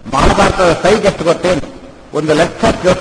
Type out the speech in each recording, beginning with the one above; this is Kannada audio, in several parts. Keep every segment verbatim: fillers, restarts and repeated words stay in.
ಮಹಾಭಾರತದ ಸೈಜ್ ಎಷ್ಟು ಗೊತ್ತೇನು? ಒಂದು ಲಕ್ಷ ಶ್ಲೋಕ.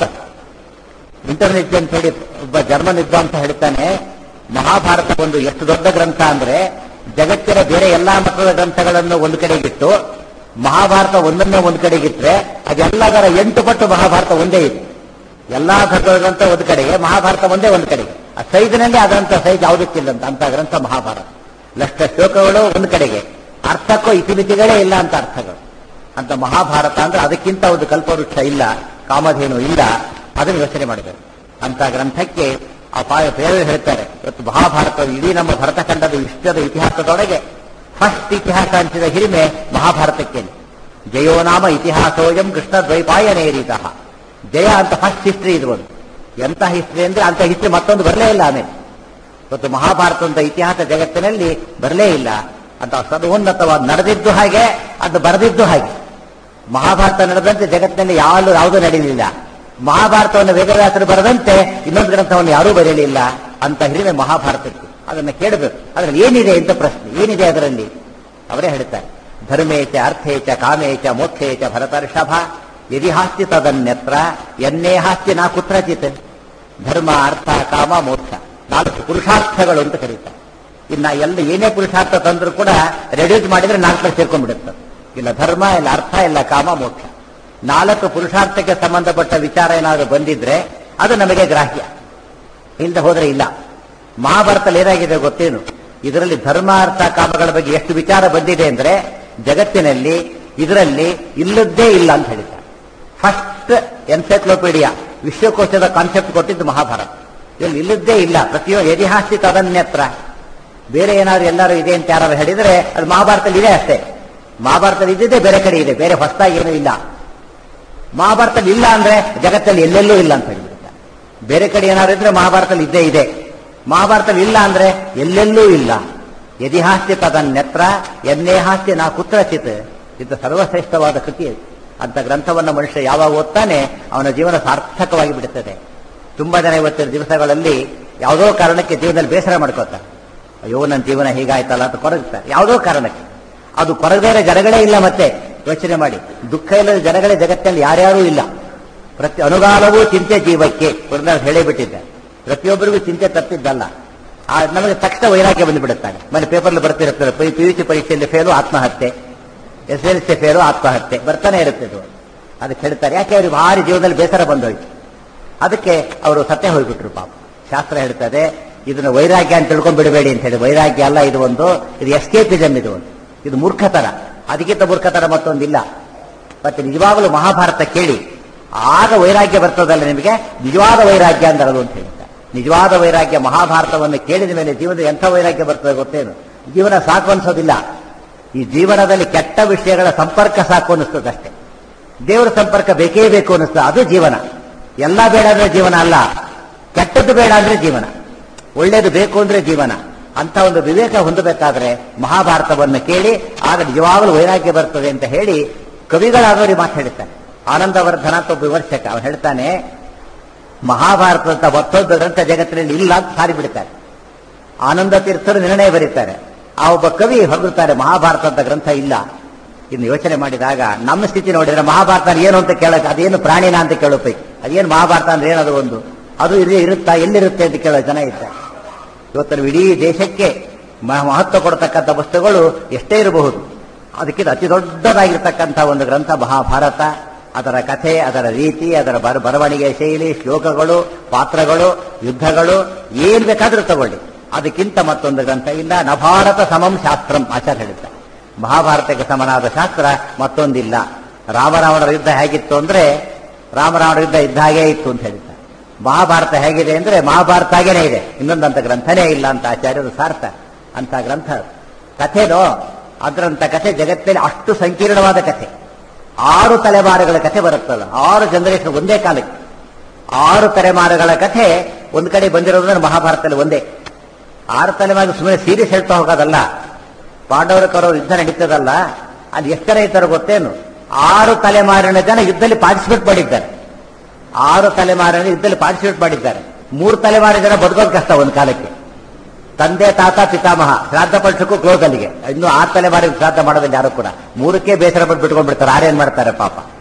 ಇಂಟರ್ನೆಟ್ ಅಂತ ಹೇಳಿ ಒಬ್ಬ ಜರ್ಮನ್ ವಿದ್ವಾಂಸ ಹೇಳ್ತಾನೆ, ಮಹಾಭಾರತ ಒಂದು ಎಷ್ಟು ದೊಡ್ಡ ಗ್ರಂಥ ಅಂದ್ರೆ ಜಗತ್ತಿನ ಬೇರೆ ಎಲ್ಲಾ ಮತದ ಗ್ರಂಥಗಳನ್ನು ಒಂದು ಕಡೆಗಿಟ್ಟು ಮಹಾಭಾರತ ಒಂದನ್ನೇ ಒಂದು ಕಡೆಗಿಟ್ರೆ ಅದೆಲ್ಲದರ ಎಂಟು ಪಟ್ಟು ಮಹಾಭಾರತ ಒಂದೇ ಇದೆ. ಎಲ್ಲಾ ಧರ್ಮದ ಗ್ರಂಥ ಒಂದು ಕಡೆಗೆ, ಮಹಾಭಾರತ ಒಂದೇ ಒಂದು ಕಡೆಗೆ. ಆ ಸೈಜ್ನಲ್ಲಿ ಅದರಂತ ಸೈಜ್ ಯಾವುದಕ್ಕಿಲ್ಲಂತ ಅಂತ ಗ್ರಂಥ ಮಹಾಭಾರತ. ಲಕ್ಷ ಶ್ಲೋಕಗಳು ಒಂದು ಕಡೆಗೆ, ಅರ್ಥಕ್ಕೂ ಇತಿಮಿತಿಗಳೇ ಇಲ್ಲ ಅಂತ ಅರ್ಥಗಳು ಅಂತ ಮಹಾಭಾರತ ಅಂದ್ರೆ ಅದಕ್ಕಿಂತ ಒಂದು ಕಲ್ಪವೃಕ್ಷ ಇಲ್ಲ, ಕಾಮಧೇನು ಇಲ್ಲ. ಅದನ್ನು ಯೋಚನೆ ಮಾಡಬೇಕು. ಅಂತ ಗ್ರಂಥಕ್ಕೆ ಆ ಪಾಯ ಬೇರೆ ಹೇಳ್ತಾರೆ. ಇವತ್ತು ಮಹಾಭಾರತ ಇಡೀ ನಮ್ಮ ಭರತಖಂಡದ ವಿಶ್ವದ ಇತಿಹಾಸದೊಳಗೆ ಫಸ್ಟ್ ಇತಿಹಾಸ ಅಂತಿದ ಹಿರಿಮೆ ಮಹಾಭಾರತಕ್ಕೆ. ಜಯೋ ನಾಮ ಇತಿಹಾಸೋಯಂ ಕೃಷ್ಣ ದ್ವೈಪಾಯನೇರಿತಃ. ಜಯ ಅಂತ ಫಸ್ಟ್ ಹಿಸ್ಟ್ರಿ ಇದು ಒಂದು. ಎಂತ ಹಿಸ್ಟ್ರಿ ಅಂದ್ರೆ ಅಂತ ಹಿಸ್ಟ್ರಿ ಮತ್ತೊಂದು ಬರಲೇ ಇಲ್ಲ ಆಮೇಲೆ. ಇವತ್ತು ಮಹಾಭಾರತದ ಇತಿಹಾಸ ಜಗತ್ತಿನಲ್ಲಿ ಬರಲೇ ಇಲ್ಲ ಅಂತ ಸರ್ವೋನ್ನತವಾದ ನಡೆದಿದ್ದು ಹಾಗೆ, ಅದು ಬರೆದಿದ್ದು ಹಾಗೆ. ಮಹಾಭಾರತ ನಡೆದಂತೆ ಜಗತ್ತಿನಲ್ಲಿ ಯಾರು ಯಾವುದೂ ನಡೆಯಲಿಲ್ಲ. ಮಹಾಭಾರತವನ್ನು ವೇದವ್ಯಾಸರು ಬರೆದಂತೆ ಇನ್ನೊಂದು ಗ್ರಂಥವನ್ನು ಯಾರೂ ಬರೆಯಲಿಲ್ಲ ಅಂತ ಹಿರಿಮೆ ಮಹಾಭಾರತಕ್ಕೆ. ಅದನ್ನ ಕೇಳಬೇಕು. ಅದರಲ್ಲಿ ಏನಿದೆ ಅಂತ ಪ್ರಶ್ನೆ, ಏನಿದೆ ಅದರಲ್ಲಿ? ಅವರೇ ಹೇಳ್ತಾರೆ, ಧರ್ಮೇಚ ಅರ್ಥೇಚ ಕಾಮೇಚ ಮೋಕ್ಷೇಚ ಭರತರ್ಷಭ ಯದಿ ಹಾಸ್ತಿ ತದನ್ಯತ್ರ ಎನ್ನೇ ಹಾಸ್ತಿ ನಾ ಕುತ್ರಚಿತ್. ಧರ್ಮ ಅರ್ಥ ಕಾಮ ಮೋಕ್ಷ ನಾಲ್ಕು ಪುರುಷಾರ್ಥಗಳು ಅಂತ ಕರೀತಾರೆ. ಇನ್ನ ಎಲ್ಲ ಏನೇ ಪುರುಷಾರ್ಥ ತಂದ್ರೂ ಕೂಡ ರೆಡ್ಯೂಸ್ ಮಾಡಿದ್ರೆ ನಾಲ್ಕು ಸೇರ್ಕೊಂಡ್ಬಿಡುತ್ತೆ. ಇಲ್ಲ ಧರ್ಮ, ಇಲ್ಲ ಅರ್ಥ, ಇಲ್ಲ ಕಾಮ, ಮೋಕ್ಷ. ನಾಲ್ಕು ಪುರುಷಾರ್ಥಕ್ಕೆ ಸಂಬಂಧಪಟ್ಟ ವಿಚಾರ ಏನಾದರೂ ಬಂದಿದ್ರೆ ಅದು ನಮಗೆ ಗ್ರಾಹ್ಯ, ಇಲ್ಲದೆ ಹೋದ್ರೆ ಇಲ್ಲ. ಮಹಾಭಾರತದಲ್ಲಿ ಏನಾಗಿದೆ ಗೊತ್ತೇನು? ಇದರಲ್ಲಿ ಧರ್ಮ ಅರ್ಥ ಕಾಮಗಳ ಬಗ್ಗೆ ಎಷ್ಟು ವಿಚಾರ ಬಂದಿದೆ ಅಂದ್ರೆ ಜಗತ್ತಿನಲ್ಲಿ ಇದರಲ್ಲಿ ಇಲ್ಲದ್ದೇ ಇಲ್ಲ ಅಂತ ಹೇಳಿದ್ದಾರೆ. ಫಸ್ಟ್ ಎನ್ಸೈಕ್ಲೋಪೀಡಿಯಾ ವಿಶ್ವಕೋಶದ ಕಾನ್ಸೆಪ್ಟ್ ಕೊಟ್ಟಿದ್ದು ಮಹಾಭಾರತ. ಇಲ್ಲಿ ಇಲ್ಲದ್ದೇ ಇಲ್ಲ. ಪ್ರತಿಯೊಂದು ಯದಿಹಾಸ್ತಿ ತದನ್ಯತ್ರ. ಬೇರೆ ಏನಾದ್ರು ಎಲ್ಲರೂ ಇದೆ ಅಂತ ಯಾರು ಹೇಳಿದ್ರೆ ಅದು ಮಹಾಭಾರತದಲ್ಲಿ ಇದೆ ಅಷ್ಟೇ. ಮಹಾಭಾರತದಲ್ಲಿ ಇದ್ದಿದ್ದೇ ಬೇರೆ ಕಡೆ ಇದೆ, ಬೇರೆ ಹೊಸದಾಗಿ ಏನೂ ಇಲ್ಲ. ಮಹಾಭಾರತದಲ್ಲಿ ಇಲ್ಲ ಅಂದ್ರೆ ಜಗತ್ತಲ್ಲಿ ಎಲ್ಲೆಲ್ಲೂ ಇಲ್ಲ ಅಂತ ಹೇಳಿಬಿಡ್ತಾರೆ. ಬೇರೆ ಕಡೆ ಏನಾದ್ರು ಇದ್ರೆ ಮಹಾಭಾರತದಲ್ಲಿ ಇದ್ದೇ ಇದೆ. ಮಹಾಭಾರತದಲ್ಲಿ ಇಲ್ಲ ಅಂದ್ರೆ ಎಲ್ಲೆಲ್ಲೂ ಇಲ್ಲ. ಯದಿಹಾಸ್ತಿ ತದನ್ಯತ್ರ ಎನ್ನೇ ಹಾಸ್ತಿ ನಾ ಕುತ್ರಚಿತ್. ಇದು ಸರ್ವಶ್ರೇಷ್ಠವಾದ ಕೃತಿ. ಅಂತ ಗ್ರಂಥವನ್ನು ಮನುಷ್ಯ ಯಾವಾಗ ಓದ್ತಾನೆ ಅವನ ಜೀವನ ಸಾರ್ಥಕವಾಗಿ ಬಿಡುತ್ತದೆ. ತುಂಬಾ ಜನ ಇವತ್ತಿನ ದಿವಸಗಳಲ್ಲಿ ಯಾವುದೋ ಕಾರಣಕ್ಕೆ ಜೀವನದಲ್ಲಿ ಬೇಸರ ಮಾಡ್ಕೋತಾರೆ. ಅಯ್ಯೋ ನನ್ನ ಜೀವನ ಹೀಗಾಯ್ತಲ್ಲ ಅಂತ ಕೊರಗ್ತಾರೆ ಯಾವುದೋ ಕಾರಣಕ್ಕೆ. ಅದು ಕೊರಗದೇ ಜನಗಳೇ ಇಲ್ಲ. ಮತ್ತೆ ಯೋಚನೆ ಮಾಡಿ, ದುಃಖ ಇಲ್ಲದ ಜನಗಳೇ ಜಗತ್ತಿನಲ್ಲಿ ಯಾರ್ಯಾರೂ ಇಲ್ಲ. ಪ್ರತಿ ಅನುಗಾಲವೂ ಚಿಂತೆ ಜೀವಕ್ಕೆ ಹೇಳೇ ಬಿಟ್ಟಿದ್ದಾರೆ. ಪ್ರತಿಯೊಬ್ಬರಿಗೂ ಚಿಂತೆ ತಪ್ಪಿದ್ದಲ್ಲ. ನಮಗೆ ತಕ್ಷಣ ವೈರಾಗ್ಯ ಬಂದುಬಿಡುತ್ತಾನೆ. ಮನೆ ಪೇಪರ್ಲ್ಲಿ ಬರ್ತಿರ್ತಾರೆ, ಪಿ ಯು ಸಿ ಪರೀಕ್ಷೆಯಲ್ಲಿ ಫೇಲು ಆತ್ಮಹತ್ಯೆ, ಎಸ್ ಎಲ್ ಸಿ ಫೇಲು ಆತ್ಮಹತ್ಯೆ ಬರ್ತಾನೆ ಇರುತ್ತೆ. ಅದಕ್ಕೆ ಹೇಳ್ತಾರೆ, ಯಾಕೆ ಅವ್ರಿಗೆ ಭಾರಿ ಜೀವನದಲ್ಲಿ ಬೇಸರ ಬಂದೋಯ್ತು. ಅದಕ್ಕೆ ಅವರು ಸತ್ಯ ಹೋಗ್ಬಿಟ್ರು ಪಾಪ. ಶಾಸ್ತ್ರ ಹೇಳ್ತದೆ ಇದನ್ನು ವೈರಾಗ್ಯ ಅಂತ ತಿಳ್ಕೊಂಡ್ ಬಿಡಬೇಡಿ ಅಂತ ಹೇಳಿ. ವೈರಾಗ್ಯ ಅಲ್ಲ ಇದು, ಒಂದು ಇದು ಎಸ್ಕೇಪಿಸಮ್, ಇದು ಒಂದು ಇದು ಮೂರ್ಖತನ. ಅದಕ್ಕಿಂತ ಮೂರ್ಖತನ ಮತ್ತೊಂದಿಲ್ಲ. ಮತ್ತೆ ನಿಜವಾಗಲೂ ಮಹಾಭಾರತ ಕೇಳಿ, ಆಗ ವೈರಾಗ್ಯ ಬರ್ತದಲ್ಲ ನಿಮಗೆ. ನಿಜವಾದ ವೈರಾಗ್ಯ ಅಂದರದು ಅಂತ ಹೇಳ್ತಾರೆ. ನಿಜವಾದ ವೈರಾಗ್ಯ ಮಹಾಭಾರತವನ್ನು ಕೇಳಿದ ಮೇಲೆ ಜೀವನದ ಎಂಥ ವೈರಾಗ್ಯ ಬರ್ತದೆ ಗೊತ್ತೇನು? ಜೀವನ ಸಾಕು ಅನ್ಸೋದಿಲ್ಲ. ಈ ಜೀವನದಲ್ಲಿ ಕೆಟ್ಟ ವಿಷಯಗಳ ಸಂಪರ್ಕ ಸಾಕು ಅನ್ನಿಸ್ತದೆ ಅಷ್ಟೇ. ದೇವರ ಸಂಪರ್ಕ ಬೇಕೇ ಬೇಕು ಅನ್ನಿಸ್ತದೆ, ಅದು ಜೀವನ. ಎಲ್ಲ ಬೇಡ ಅಂದ್ರೆ ಜೀವನ ಅಲ್ಲ, ಕೆಟ್ಟದ್ದು ಬೇಡ ಅಂದ್ರೆ ಜೀವನ, ಒಳ್ಳೇದು ಬೇಕು ಅಂದ್ರೆ ಜೀವನ. ಅಂತ ಒಂದು ವಿವೇಕ ಹೊಂದಬೇಕಾದ್ರೆ ಮಹಾಭಾರತವನ್ನು ಕೇಳಿ, ಆಗ ನಿಜವಾಗಲೂ ವೈರಾಗ್ಯ ಬರ್ತದೆ ಅಂತ ಹೇಳಿ ಕವಿಗಳಾದವರಿಗೆ ಮಾತು ಹೇಳ್ತಾನೆ. ಆನಂದವರ್ಧನ ಅಂತ ಒಬ್ಬ ವಿಮರ್ಶಕ ಅವನು ಹೇಳ್ತಾನೆ, ಮಹಾಭಾರತ ಅಂತ ಮತ್ತೊಂದು ಗ್ರಂಥ ಜಗತ್ತಿನಲ್ಲಿ ಇಲ್ಲ ಅಂತ ಸಾರಿ ಬಿಡ್ತಾರೆ. ಆನಂದ ತೀರ್ಥರು ನಿರ್ಣಯ ಬರೀತಾರೆ. ಆ ಒಬ್ಬ ಕವಿ ಹೊರಡುತ್ತಾರೆ, ಮಹಾಭಾರತ ಅಂತ ಗ್ರಂಥ ಇಲ್ಲ. ಇನ್ನು ಯೋಚನೆ ಮಾಡಿದಾಗ ನಮ್ಮ ಸ್ಥಿತಿ ನೋಡಿದ್ರೆ ಮಹಾಭಾರತ ಏನು ಅಂತ ಕೇಳಕ್ಕೆ, ಅದೇನು ಪ್ರಾಣಿನ ಅಂತ ಕೇಳೋಪೈ, ಅದೇನು ಮಹಾಭಾರತ ಅಂದ್ರೆ ಏನದು ಒಂದು, ಅದು ಇಲ್ಲಿ ಇರುತ್ತಾ, ಎಲ್ಲಿರುತ್ತೆ ಅಂತ ಕೇಳೋ ಜನ ಇದ್ದಾರೆ. ಇವತ್ತು ಇಡೀ ದೇಶಕ್ಕೆ ಮಹತ್ವ ಕೊಡತಕ್ಕಂಥ ವಸ್ತುಗಳು ಎಷ್ಟೇ ಇರಬಹುದು, ಅದಕ್ಕಿಂತ ಅತಿ ದೊಡ್ಡದಾಗಿರ್ತಕ್ಕಂಥ ಒಂದು ಗ್ರಂಥ ಮಹಾಭಾರತ. ಅದರ ಕಥೆ, ಅದರ ರೀತಿ, ಅದರ ಬರ ಬರವಣಿಗೆ ಶೈಲಿ, ಶ್ಲೋಕಗಳು, ಪಾತ್ರಗಳು, ಯುದ್ಧಗಳು ಏನ್ ಬೇಕಾದ್ರೂ ತಗೊಳ್ಳಿ, ಅದಕ್ಕಿಂತ ಮತ್ತೊಂದು ಗ್ರಂಥ ಇಲ್ಲ. ನ ಭಾರತ ಸಮಂ ಶಾಸ್ತ್ರಂ ಆಚಾರ್ಯ ಹೇಳಿದ್ದಾರೆ. ಮಹಾಭಾರತಕ್ಕೆ ಸಮನಾದ ಶಾಸ್ತ್ರ ಮತ್ತೊಂದಿಲ್ಲ. ರಾಮರಾವಣರ ಯುದ್ಧ ಹೇಗಿತ್ತು ಅಂದ್ರೆ ರಾಮರಾವಣರ ಯುದ್ಧ ಇದ್ದ ಹಾಗೇ ಇತ್ತು ಅಂತ ಹೇಳಿದ್ದಾರೆ. ಮಹಾಭಾರತ ಹೇಗಿದೆ ಅಂದ್ರೆ ಮಹಾಭಾರತ ಹಾಗೇನೇ ಇದೆ, ಇನ್ನೊಂದಂತ ಗ್ರಂಥನೇ ಇಲ್ಲ ಅಂತ ಆಚಾರ್ಯರು ಸಾರ್ಥ. ಅಂತ ಗ್ರಂಥ ಕಥೆನೋ ಅದರಂತ ಕಥೆ ಜಗತ್ತಿನಲ್ಲಿ ಅಷ್ಟು ಸಂಕೀರ್ಣವಾದ ಕಥೆ. ಆರು ತಲೆಮಾರುಗಳ ಕಥೆ ಬರುತ್ತಲ್ಲ, ಆರು ಜನರೇಷನ್ ಒಂದೇ ಕಾಲಕ್ಕೆ ಆರು ತಲೆಮಾರುಗಳ ಕಥೆ ಒಂದ್ ಕಡೆ ಬಂದಿರೋದ್ರೆ ಮಹಾಭಾರತದಲ್ಲಿ ಒಂದೇ. ಆರು ತಲೆಮಾರು ಸುಮ್ಮನೆ ಸೀರಿಯಸ್ ಹೇಳ್ತಾ ಹೋಗೋದಲ್ಲ. ಪಾಂಡವರ ಕೌರವರು ಯುದ್ಧ ನಡೀತದಲ್ಲ, ಅದು ಎಷ್ಟು ಜನ ಇದ್ದಾರೆ ಗೊತ್ತೇನು? ಆರು ತಲೆಮಾರಿನ ಜನ ಯುದ್ಧದಲ್ಲಿ ಪಾರ್ಟಿಸಿಪೇಟ್ ಮಾಡಿದ್ದಾರೆ. ಆರು ತಲೆಮಾರಿನ ಯುದ್ಧದಲ್ಲಿ ಪಾರ್ಟಿಸಿಪೇಟ್ ಮಾಡಿದ್ದಾರೆ. ಮೂರು ತಲೆಮಾರಿನ ಜನ ಬದುಕೋದು ಕಷ್ಟ ಒಂದು ಕಾಲಕ್ಕೆ. ತಂದೆ, ತಾತ, ಪಿತಾಮಹ ಶ್ರಾದ್ದ ಪಡಿಸಕ್ಕೂ ಕ್ಲೋಸ್ ಅಲ್ಲಿಗೆ. ಇನ್ನು ಆರು ತಲೆಮಾರಿಗೆ ಶ್ರಾದ್ದ ಮಾಡೋದಿಲ್ಲ ಯಾರು ಕೂಡ. ಮೂರಕ್ಕೆ ಬೇಸರ ಪಟ್ಟು ಬಿಟ್ಕೊಂಡ್ಬಿಡ್ತಾರೆ. ಆರೇನ್ ಮಾಡ್ತಾರೆ ಪಾಪ.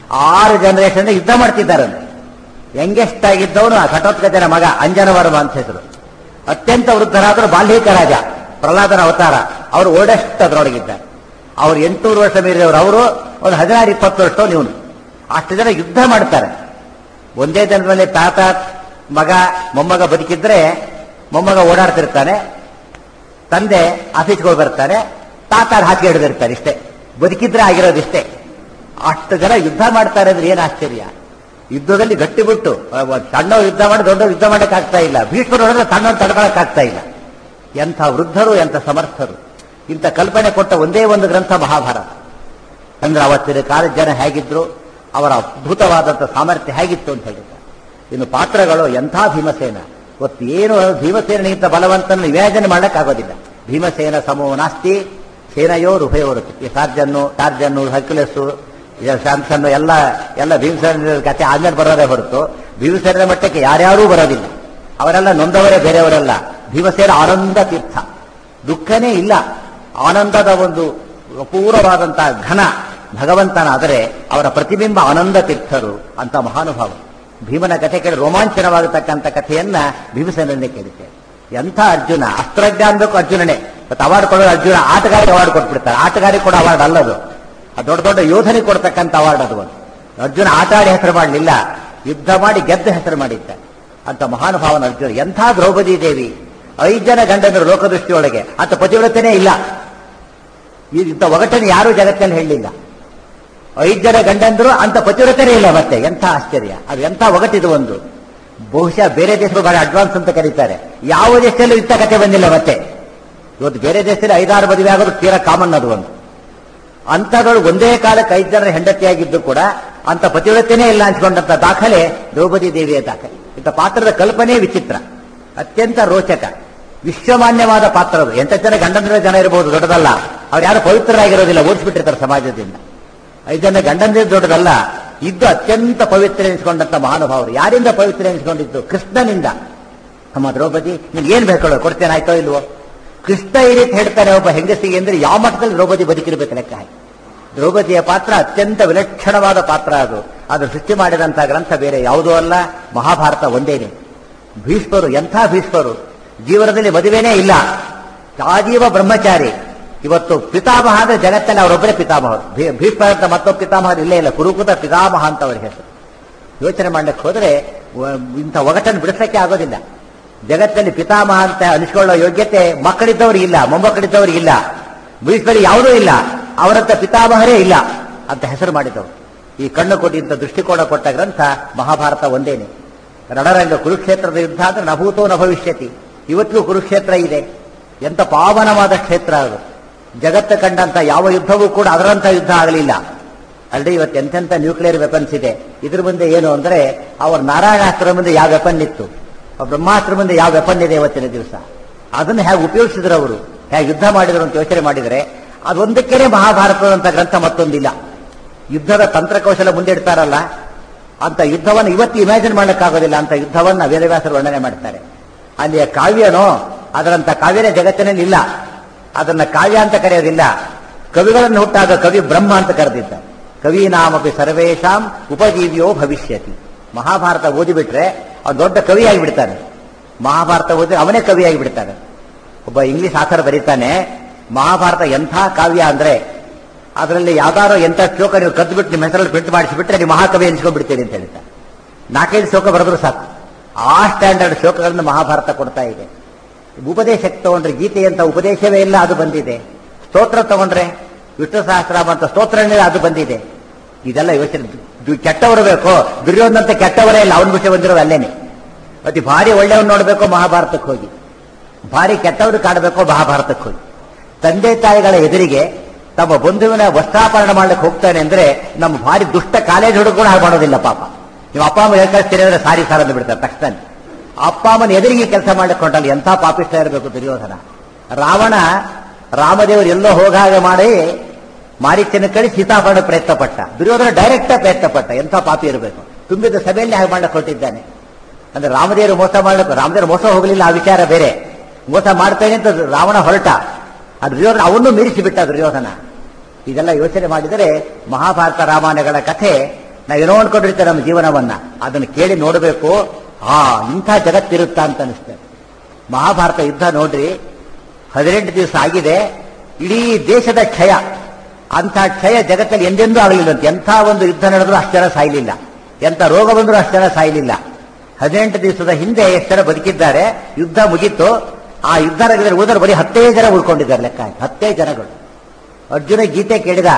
ಆರು ಜನರೇಷನ್ ಯುದ್ಧ ಮಾಡ್ತಿದ್ದಾರೆ. ಯಂಗೆಸ್ಟ್ ಆಗಿದ್ದವನು ಆ ಘಟೋತ್ಕಚನ ಮಗ ಅಂಜನವರ್ಮ ಅಂತ ಹೆಸರು. ಅತ್ಯಂತ ವೃದ್ಧರಾದರೂ ಬಾಲ್ಯಕ ರಾಜ ಪ್ರಹ್ಲಾದನ ಅವತಾರ. ಅವರು ಓಲ್ಡೆಸ್ಟ್ ಅದರೊಳಗಿದ್ದಾರೆ. ಅವ್ರು ಎಂಟುನೂರು ವರ್ಷ ಮೀರಿದವರು. ಅವರು ಒಂದು ಹದಿನಾರು ಇಪ್ಪತ್ತು ವರ್ಷ ನೀವನು. ಅಷ್ಟು ಜನ ಯುದ್ಧ ಮಾಡ್ತಾರೆ. ಒಂದೇ ದಿನದಲ್ಲಿ ತಾತ ಮಗ ಮೊಮ್ಮಗ ಬದುಕಿದ್ರೆ ಮೊಮ್ಮಗ ಓಡಾಡ್ತಿರ್ತಾನೆ, ತಂದೆ ಆಫೀಸ್ಗೆ ಹೋಗಿ ಬರ್ತಾರೆ, ತಾತ ಹಾಕಿ ಹಿಡಿದಿರ್ತಾರೆ. ಇಷ್ಟೇ ಬದುಕಿದ್ರೆ ಆಗಿರೋದಿಷ್ಟೇ. ಅಷ್ಟು ಜನ ಯುದ್ಧ ಮಾಡ್ತಾರೆ ಅಂದ್ರೆ ಏನು ಆಶ್ಚರ್ಯ. ಯುದ್ಧದಲ್ಲಿ ಗಟ್ಟಿಬಿಟ್ಟು ಸಣ್ಣ ಯುದ್ಧ ಮಾಡಿ ದೊಡ್ಡ ಯುದ್ಧ ಮಾಡಕ್ ಆಗ್ತಾ ಇಲ್ಲ. ಭೀಷ್ಮರು ಹೊಡೆದ್ರೆ ಸಣ್ಣ ತಡ್ಕೊಳಕ್ ಆಗ್ತಾ ಇಲ್ಲ. ಎಂಥ ವೃದ್ಧರು, ಎಂಥ ಸಮರ್ಥರು. ಇಂಥ ಕಲ್ಪನೆ ಕೊಟ್ಟ ಒಂದೇ ಒಂದು ಗ್ರಂಥ ಮಹಾಭಾರತ. ಅಂದ್ರೆ ಅವತ್ತಿನ ಕಾಲದ ಜನ ಹೇಗಿದ್ರು, ಅವರ ಅದ್ಭುತವಾದಂಥ ಸಾಮರ್ಥ್ಯ ಹೇಗಿತ್ತು ಅಂತ ಹೇಳಿದ್ದಾರೆ. ಇನ್ನು ಪಾತ್ರಗಳು ಎಂಥ ಭೀಮಸೇನ. ಇವತ್ತು ಏನು ಭೀಮಸೇನಿಗಿಂತ ಬಲವಂತನ ವಿವೇಚನೆ ಮಾಡಕ್ಕಾಗೋದಿಲ್ಲ. ಭೀಮಸೇನ ಸಮೋ ನಾಸ್ತಿ ಸೇನೆಯೋರು ಉಭಯೋರು. ಈ ಸಾರ್ಜನ್ನು ಟಾರ್ಜನ್ನು ಹರ್ಕ್ಯುಲೆಸ್ಸು ಸ್ಯಾಮ್ಸನ್ನು ಎಲ್ಲ ಎಲ್ಲ ಭೀಮಸೇನ ಕಥೆ ಆದ್ಮೇಲೆ ಬರೋದೇ ಹೊರತು ಭೀಮಸೇನ ಮಟ್ಟಕ್ಕೆ ಯಾರ್ಯಾರೂ ಬರೋದಿಲ್ಲ. ಅವರೆಲ್ಲ ನೊಂದವರೇ, ಬೇರೆಯವರೆಲ್ಲ. ಭೀಮಸೇನ ಆನಂದ ತೀರ್ಥ, ದುಃಖನೇ ಇಲ್ಲ. ಆನಂದದ ಒಂದು ಅಪೂರ್ವವಾದಂತಹ ಘನ ಭಗವಂತನಾದರೆ ಅವರ ಪ್ರತಿಬಿಂಬ ಆನಂದ ತೀರ್ಥರು ಅಂತ ಮಹಾನುಭಾವ. ಭೀಮನ ಕಥೆ ಕೇಳಿ ರೋಮಾಂಚನವಾಗತಕ್ಕಂಥ ಕಥೆಯನ್ನ ಭೀಮಸೇನನ್ನೇ ಕೇಳಿದ್ದೇವೆ. ಎಂಥ ಅರ್ಜುನ, ಅಸ್ತ್ರಜ್ಞ ಅನ್ಬೇಕು ಅರ್ಜುನನೇ. ಮತ್ತೆ ಅವಾರ್ಡ್ ಕೊಡೋದು ಅರ್ಜುನ ಆಟಗಾರಿಗೆ ಅವಾರ್ಡ್ ಕೊಟ್ಬಿಡ್ತಾರೆ. ಆಟಗಾರಿಗೆ ಕೊಡೋ ಅವಾರ್ಡ್ ಅಲ್ಲದು, ದೊಡ್ಡ ದೊಡ್ಡ ಯೋಧನಿಗೆ ಕೊಡ್ತಕ್ಕಂಥ ಅವಾರ್ಡ್ ಅದು. ಒಂದು ಅರ್ಜುನ ಆಟ ಆಡಿ ಹೆಸರು ಮಾಡಲಿಲ್ಲ, ಯುದ್ಧ ಮಾಡಿ ಗೆದ್ದು ಹೆಸರು ಮಾಡಿದ್ದ ಅಂತ ಮಹಾನುಭಾವನ ಅರ್ಜುನ. ಎಂಥ ದ್ರೌಪದಿ ದೇವಿ, ಐದು ಜನ ಗಂಡಂದರು ಲೋಕದೃಷ್ಟಿಯೊಳಗೆ, ಅಂತ ಪತಿವ್ರತನೇ ಇಲ್ಲ. ಇಂಥ ಒಗಟನ್ನು ಯಾರೂ ಜಗತ್ತಲ್ಲಿ ಹೇಳಲಿಲ್ಲ. ಐದು ಜನ ಗಂಡಂದ್ರು ಅಂತ ಪತಿವ್ರತನೇ ಇಲ್ಲ. ಮತ್ತೆ ಎಂಥ ಆಶ್ಚರ್ಯ, ಅದು ಎಂಥ ಒಗಟಿದು. ಒಂದು ಬಹುಶಃ ಬೇರೆ ದೇಶಗಳು ಬಹಳ ಅಡ್ವಾನ್ಸ್ ಅಂತ ಕರೀತಾರೆ. ಯಾವ ದೇಶದಲ್ಲೂ ಇಂಥ ಕಥೆ ಬಂದಿಲ್ಲ. ಮತ್ತೆ ಇವತ್ತು ಬೇರೆ ದೇಶದಲ್ಲಿ ಐದಾರು ಮದುವೆ ಆಗೋದು ತೀರಾ ಕಾಮನ್. ಅದು ಒಂದು ಅಂಥಗಳು ಒಂದೇ ಕಾಲಕ್ಕೆ ಐದು ಜನರ ಹೆಂಡತಿಯಾಗಿದ್ದು ಕೂಡ ಅಂತ ಪತಿವ್ರತೆನೇ ಇಲ್ಲ ಅನ್ಸ್ಕೊಂಡಂತ ದಾಖಲೆ ದ್ರೌಪದಿ ದೇವಿಯ ದಾಖಲೆ. ಇಂಥ ಪಾತ್ರದ ಕಲ್ಪನೆ ವಿಚಿತ್ರ, ಅತ್ಯಂತ ರೋಚಕ, ವಿಶ್ವಮಾನ್ಯವಾದ ಪಾತ್ರ ಅದು. ಎಂಟು ಜನ ಗಂಡಂದಿರ ಜನ ಇರಬಹುದು, ದೊಡ್ಡದಲ್ಲ. ಅವ್ರು ಯಾರು ಪವಿತ್ರರಾಗಿರೋದಿಲ್ಲ, ಓಡಿಸ್ಬಿಟ್ಟಿರ್ತಾರೆ ಸಮಾಜದಿಂದ. ಐದು ಜನ ಗಂಡಂದಿರ ದೊಡ್ಡದಲ್ಲ, ಇದ್ದು ಅತ್ಯಂತ ಪವಿತ್ರ ಎನಿಸಿಕೊಂಡಂತ ಮಹಾನುಭಾವರು. ಯಾರಿಂದ ಪವಿತ್ರ ಎನಿಸಿಕೊಂಡಿದ್ದು? ಕೃಷ್ಣನಿಂದ. ನಮ್ಮ ದ್ರೌಪದಿ ನೀನು ಏನ್ ಬೇಕೊಳ್ಳೋ ಕೊಡ್ತೇನೆ, ಆಯ್ತೋ ಇಲ್ವೋ? ಕೃಷ್ಣ ಈ ರೀತಿ ಹೇಳ್ತಾನೆ ಒಬ್ಬ ಹೆಂಗಸಿಗೆ ಅಂದ್ರೆ ಯಾವ ಮಟ್ಟದಲ್ಲಿ ದ್ರೌಪದಿ ಬದುಕಿರ್ಬೇಕು ಲೆಕ್ಕ ಹಾಕಿ. ದ್ರೌಪದಿಯ ಪಾತ್ರ ಅತ್ಯಂತ ವಿಲಕ್ಷಣವಾದ ಪಾತ್ರ. ಅದು ಅದು ಸೃಷ್ಟಿ ಮಾಡಿದಂತಹ ಗ್ರಂಥ ಬೇರೆ ಯಾವುದೂ ಅಲ್ಲ, ಮಹಾಭಾರತ ಒಂದೇನೆ. ಭೀಷ್ಮರು ಎಂಥ ಭೀಷ್ಮರು, ಜೀವನದಲ್ಲಿ ಮದುವೆನೇ ಇಲ್ಲ, ಆಜೀವ ಬ್ರಹ್ಮಚಾರಿ. ಇವತ್ತು ಪಿತಾಮಹ ಅಂದ್ರೆ ಜಗತ್ತಲ್ಲಿ ಅವರೊಬ್ಬರೇ ಪಿತಾಮಹರು. ಭೀಷ್ಮ ಅಂತ ಮತ್ತೊಬ್ಬ ಪಿತಾಮಹರು ಇಲ್ಲೇ ಇಲ್ಲ, ಕುರುಕುತ ಪಿತಾಮಹ ಅಂತ ಅವರ ಹೆಸರು. ಯೋಚನೆ ಮಾಡ್ಲಿಕ್ಕೆ ಹೋದ್ರೆ ಇಂಥ ಒಗಟನ್ನು ಬಿಡಿಸಕ್ಕೆ ಆಗೋದಿಲ್ಲ. ಜಗತ್ತಲ್ಲಿ ಪಿತಾಮಹ ಅಂತ ಅನಿಸ್ಕೊಳ್ಳೋ ಯೋಗ್ಯತೆ ಮಕ್ಕಳಿದ್ದವ್ರಿಗೆ ಇಲ್ಲ, ಮೊಮ್ಮಕ್ಕಳಿದ್ದವ್ರಿಗೆ ಇಲ್ಲ. ಭೀಷ್ಮರಿಗೆ ಯಾವುದೂ ಇಲ್ಲ, ಅವರಂತ ಪಿತಾಮಹರೇ ಇಲ್ಲ ಅಂತ ಹೆಸರು ಮಾಡಿದವರು. ಈ ಕಣ್ಣು ಕೊಟ್ಟು ಇಂಥ ದೃಷ್ಟಿಕೋನ ಕೊಟ್ಟ ಗ್ರಂಥ ಮಹಾಭಾರತ ಒಂದೇನೆ. ರಣರಂಗ ಕುರುಕ್ಷೇತ್ರದ ಯುದ್ಧ ಅಂದ್ರೆ ನಭೂತೋ ನ ಭವಿಷ್ಯತಿ. ಇವತ್ತಿಗೂ ಕುರುಕ್ಷೇತ್ರ ಇದೆ. ಎಂಥ ಪಾವನವಾದ ಕ್ಷೇತ್ರ ಅದು. ಜಗತ್ತು ಕಂಡಂತ ಯಾವ ಯುದ್ಧವೂ ಕೂಡ ಅದರಂಥ ಯುದ್ಧ ಆಗಲಿಲ್ಲ. ಅಲ್ಲದೆ ಇವತ್ತು ಎಂತೆಂಥ ನ್ಯೂಕ್ಲಿಯರ್ ವೆಪನ್ಸ್ ಇದೆ. ಇದ್ರ ಮುಂದೆ ಏನು ಅಂದ್ರೆ ಅವ್ರ ನಾರಾಯಣಾಸ್ತ್ರ ಮುಂದೆ ಯಾವ ವೆಪನ್ ಇತ್ತು, ಬ್ರಹ್ಮಾಸ್ತ್ರ ಮುಂದೆ ಯಾವ ವೆಪನ್ ಇದೆ ಇವತ್ತಿನ ದಿವಸ. ಅದನ್ನು ಹೇಗೆ ಉಪಯೋಗಿಸಿದ್ರು ಅವರು, ಹೇಗೆ ಯುದ್ಧ ಮಾಡಿದ್ರು ಅಂತ ಯೋಚನೆ ಮಾಡಿದರೆ ಅದೊಂದಕ್ಕೇನೆ ಮಹಾಭಾರತದಂತ ಗ್ರಂಥ ಮತ್ತೊಂದಿಲ್ಲ. ಯುದ್ಧದ ತಂತ್ರಕೌಶಲ ಮುಂದಿಡ್ತಾರಲ್ಲ ಅಂತ ಯುದ್ಧವನ್ನು ಇವತ್ತು ಇಮ್ಯಾಜಿನ್ ಮಾಡಕ್ಕಾಗೋದಿಲ್ಲ. ಅಂತ ಯುದ್ಧವನ್ನ ವೇದವ್ಯಾಸರು ವರ್ಣನೆ ಮಾಡ್ತಾರೆ. ಅಲ್ಲಿಯ ಕಾವ್ಯನೋ ಅದರಂತ ಕಾವ್ಯನೇ ಜಗತ್ತಿನಲ್ಲಿ ಇಲ್ಲ. ಅದನ್ನ ಕಾವ್ಯ ಅಂತ ಕರೆಯೋದಿಲ್ಲ. ಕವಿಗಳನ್ನು ಹುಟ್ಟಾಗ ಕವಿ ಬ್ರಹ್ಮ ಅಂತ ಕರೆದಿದ್ದ. ಕವೀನಾಮಪಿ ಸರ್ವೇಶಾಂ ಉಪಜೀವ್ಯೋ ಭವಿಷ್ಯತಿ. ಮಹಾಭಾರತ ಓದಿಬಿಟ್ರೆ ಅವ್ನು ದೊಡ್ಡ ಕವಿಯಾಗಿ ಬಿಡ್ತಾನೆ. ಮಹಾಭಾರತ ಓದಿ ಅವನೇ ಕವಿಯಾಗಿ ಬಿಡ್ತಾನೆ. ಒಬ್ಬ ಇಂಗ್ಲಿಷ್ ಆಥರ್ ಬರೀತಾನೆ, ಮಹಾಭಾರತ ಎಂಥ ಕಾವ್ಯ ಅಂದ್ರೆ ಅದರಲ್ಲಿ ಯಾವ್ದಾರೋ ಎಂಥ ಶ್ಲೋಕ ನೀವು ಕದ್ದುಬಿಟ್ಟು ನಿಮ್ಮ ಹೆಸರಲ್ಲಿ ಪ್ರಿಂಟ್ ಮಾಡಿಸಿಬಿಟ್ರೆ ನೀವು ಮಹಾಕವಿ ಎನಿಸ್ಕೊಂಡ್ಬಿಡ್ತೀರಿ ಅಂತ ಹೇಳ್ತಾರೆ. ನಾಲ್ಕೈದು ಶ್ಲೋಕ ಬರೆದ್ರು ಸಾಕು. ಆ ಸ್ಟ್ಯಾಂಡರ್ಡ್ ಶ್ಲೋಕಗಳನ್ನು ಮಹಾಭಾರತ ಕೊಡ್ತಾ ಇದೆ. ಉಪದೇಶಕ್ಕೆ ತಗೊಂಡ್ರೆ ಗೀತೆ ಅಂತ ಉಪದೇಶವೇ ಇಲ್ಲ, ಅದು ಬಂದಿದೆ. ಸ್ತೋತ್ರ ತಗೊಂಡ್ರೆ ವಿಷ್ಣು ಸಹಸ್ರನಾಮ ಅಂತ ಸ್ತೋತ್ರ ಅದು ಬಂದಿದೆ. ಇದೆಲ್ಲ ಯೋಚನೆ. ಕೆಟ್ಟವರು ಬೇಕೋ, ದುರ್ಯೋಧನಂತ ಕೆಟ್ಟವರೇ ಇಲ್ಲ, ಅವನ ವಿಷಯ ಬಂದಿರೋದು ಅಲ್ಲೇನೆ. ಅತಿ ಭಾರಿ ಒಳ್ಳೆಯವನು ನೋಡ್ಬೇಕೋ ಮಹಾಭಾರತಕ್ಕೆ ಹೋಗಿ, ಭಾರಿ ಕೆಟ್ಟವರು ಕಾಡಬೇಕೋ ಮಹಾಭಾರತಕ್ಕೆ ಹೋಗಿ. ತಂದೆ ತಾಯಿಗಳ ಎದುರಿಗೆ ತಮ್ಮ ಬಂಧುವಿನ ವಸ್ತ್ರಾಪರಣ ಮಾಡ್ಲಿಕ್ಕೆ ಹೋಗ್ತಾನೆ ಅಂದ್ರೆ ನಮ್ಮ ಭಾರಿ ದುಷ್ಟ ಕಾಲೇಜ್ ಹುಡುಗ ಕೂಡ ಹಾಗೆ ಮಾಡೋದಿಲ್ಲ ಪಾಪ. ನೀವು ಅಪ್ಪ ಅಮ್ಮ ಹೇಳ್ಕಳಿಸ್ತೀರಿ ಅಂದ್ರೆ ಸಾರಿ ಸಾರ್ ಅಂತ ಬಿಡ್ತಾರೆ ತಕ್ಷಣ. ಅಪ್ಪ ಅಮ್ಮನ ಎದುರಿಗೆ ಕೆಲಸ ಮಾಡ್ಲಿಕ್ಕೆ ಹೊಂಟಲ್ಲ, ಎಂಥ ಪಾಪಿಷ್ಟ ಇರಬೇಕು ದುರ್ಯೋಧನ. ರಾವಣ ರಾಮದೇವರು ಎಲ್ಲೋ ಹೋಗಾಗ ಮಾಡಿ ಮಾರೀಚನ ಕಳಿ ಸೀತಾಪರಣ ಪ್ರಯತ್ನ ಪಟ್ಟ. ದುರ್ಯೋಧನ ಡೈರೆಕ್ಟ್ ಪ್ರಯತ್ನ ಪಟ್ಟ. ಎಂಥ ಪಾಪಿ ಇರಬೇಕು. ತುಂಬಿದ ಸಭೆಯಲ್ಲಿ ಹಾಗೆ ಮಾಡ್ಲಿಕ್ಕೆ ಹೊರಟಿದ್ದಾನೆ. ಅಂದ್ರೆ ರಾಮದೇವರು ಮೋಸ ಮಾಡ್ಲಿಕ್ಕೆ, ರಾಮದೇವರು ಮೋಸ ಹೋಗಲಿಲ್ಲ, ಆ ವಿಚಾರ ಬೇರೆ. ಮೋಸ ಮಾಡ್ತೇನೆ ಅಂತ ರಾವಣ ಹೊರಟ. ಆ ದುರ್ಯೋಧನ ಅವನ್ನೂ ಮೀರಿಸಿಬಿಟ್ಟ ದುರ್ಯೋಧನ. ಇದೆಲ್ಲ ಯೋಚನೆ ಮಾಡಿದರೆ ಮಹಾಭಾರತ ರಾಮಾಯಣಗಳ ಕಥೆ ನಾವೇನೋ ಅನ್ಕೊಂಡಿರ್ತೇವೆ ನಮ್ಮ ಜೀವನವನ್ನ, ಅದನ್ನು ಕೇಳಿ ನೋಡಬೇಕು. ಆ ಇಂಥ ಜಗತ್ತಿರುತ್ತಾ ಅಂತ ಅನಿಸ್ತೇವೆ. ಮಹಾಭಾರತ ಯುದ್ಧ ನೋಡ್ರಿ, ಹದಿನೆಂಟು ದಿವಸ ಆಗಿದೆ, ಇಡೀ ದೇಶದ ಕ್ಷಯ. ಅಂಥ ಕ್ಷಯ ಜಗತ್ತಲ್ಲಿ ಎಂದೆಂದೂ ಆಗಲಿಲ್ಲಂತೆ. ಎಂಥ ಒಂದು ಯುದ್ಧ ನಡೆದರೂ ಅಷ್ಟು ಜನ ಸಾಯಲಿಲ್ಲ, ಎಂಥ ರೋಗ ಬಂದರೂ ಅಷ್ಟು ಜನ ಸಾಯಲಿಲ್ಲ. ಹದಿನೆಂಟು ದಿವಸದ ಹಿಂದೆ ಎಷ್ಟು ಜನ ಬದುಕಿದ್ದಾರೆ, ಯುದ್ಧ ಮುಗೀತು. ಆ ಯುದ್ಧ ರಂಗದಲ್ಲಿ ಉಳಿದ್ರೆ ಬರೀ ಹತ್ತೇ ಜನ ಉಳ್ಕೊಂಡಿದ್ದಾರೆ, ಲೆಕ್ಕ ಹತ್ತೇ ಜನಗಳು. ಅರ್ಜುನ ಗೀತೆ ಕೇಳಿದ,